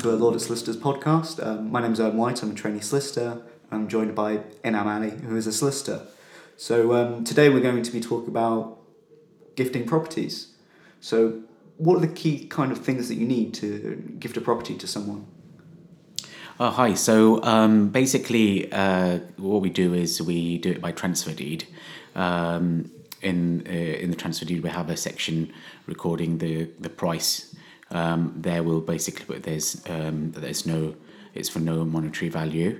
to a Laudit Solicitors podcast. My name is Owen White, I'm a trainee solicitor. I'm joined by Inam Ali, who is a solicitor. So today we're going to be talking about gifting properties. So what are the key kind of things that you need to gift a property to someone? Hi. So basically, what we do is we do it by transfer deed. In the transfer deed, we have a section recording the price. There will basically put it's for no monetary value.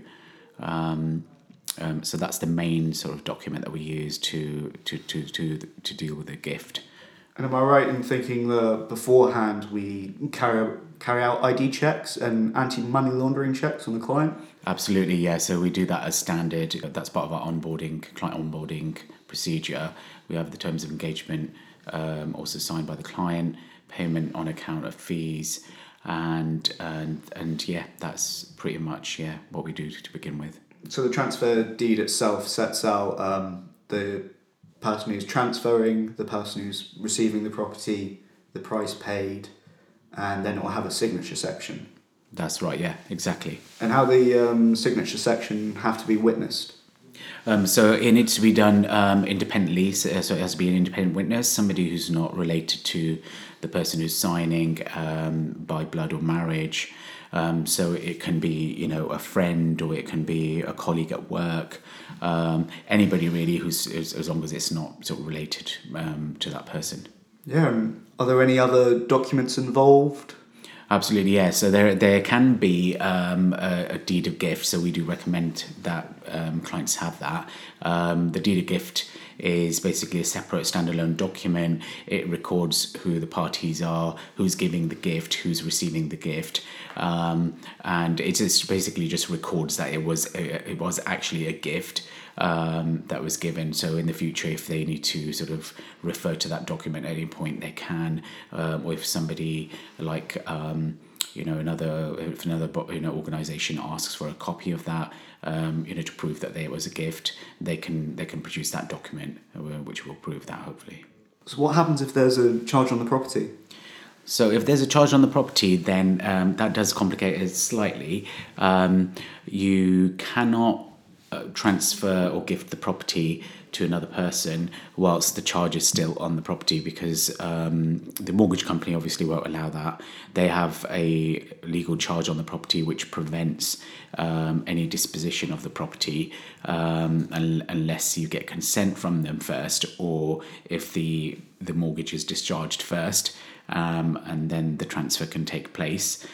So that's the main sort of document that we use to deal with a gift. And am I right in thinking that beforehand we carry out ID checks and anti-money laundering checks on the client? Absolutely, yeah. So we do that as standard. That's part of our client onboarding procedure. We have the terms of engagement also signed by the client, payment on account of fees, and yeah, that's pretty much what we do to begin with. So the transfer deed itself sets out the person who's transferring, the person who's receiving the property, the price paid, and then it will have a signature section. That's right, yeah, exactly. And how the signature section have to be witnessed? So it needs to be done independently, so it has to be an independent witness, somebody who's not related to the person who's signing by blood or marriage. So it can be, a friend, or it can be a colleague at work, anybody really who's, as long as it's not sort of related to that person. Yeah, and are there any other documents involved? Absolutely, yeah. So there can be a deed of gift. So we do recommend that clients have that. The deed of gift is basically a separate standalone document. It records who the parties are, who's giving the gift, who's receiving the gift, and it just basically just records that it was actually a gift that was given. So in the future, if they need to sort of refer to that document at any point, they can. Or if somebody like another organisation asks for a copy of that, to prove that it was a gift, they can produce that document, which will prove that, hopefully. So what happens if there's a charge on the property? So if there's a charge on the property, then that does complicate it slightly. You cannot transfer or gift the property to another person whilst the charge is still on the property, because the mortgage company obviously won't allow that. They have a legal charge on the property which prevents any disposition of the property unless you get consent from them first, or if the mortgage is discharged first, and then the transfer can take place.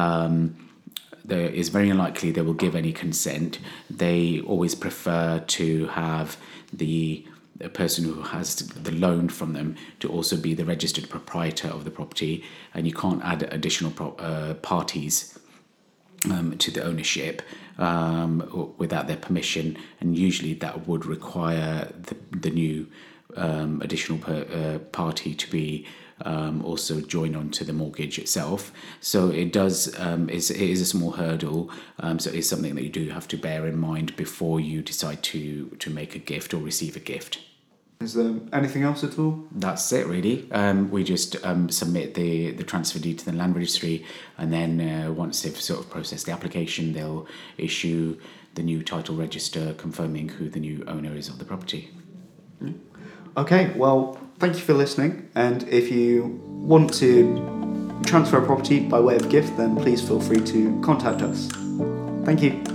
It's very unlikely they will give any consent. They always prefer to have the person who has the loan from them to also be the registered proprietor of the property, and you can't add additional parties to the ownership without their permission, and usually that would require the new additional party to be also join on to the mortgage itself. So it does it is a small hurdle, so it's something that you do have to bear in mind before you decide to make a gift or receive a gift. Is there anything else at all? That's it, really. We just submit the transfer deed to the land registry, and then once they've sort of processed the application, they'll issue the new title register confirming who the new owner is of the property. Okay, well, thank you for listening, and if you want to transfer a property by way of gift, then please feel free to contact us. Thank you.